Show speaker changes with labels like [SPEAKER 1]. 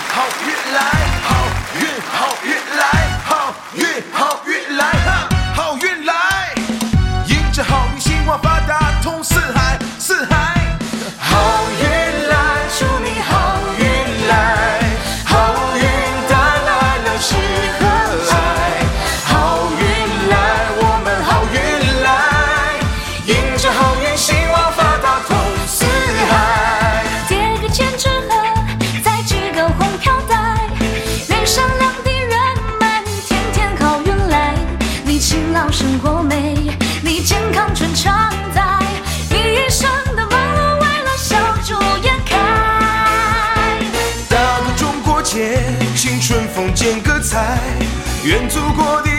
[SPEAKER 1] 好运来，好运好运来，好运好运来，好运来，迎着好运兴旺发达通四海，四海。好运来，祝你好运来，好运带来了喜和爱，好运来，我们好运来，迎着好运兴旺发达通四海。
[SPEAKER 2] 叠个千纸鹤，再织个红飘带，愿善良的人们天天好运来，你勤劳生活美，你健康春常在，你一生的忙碌为了笑逐颜开。
[SPEAKER 1] 大个中国结，青春风间歌彩，愿祖国的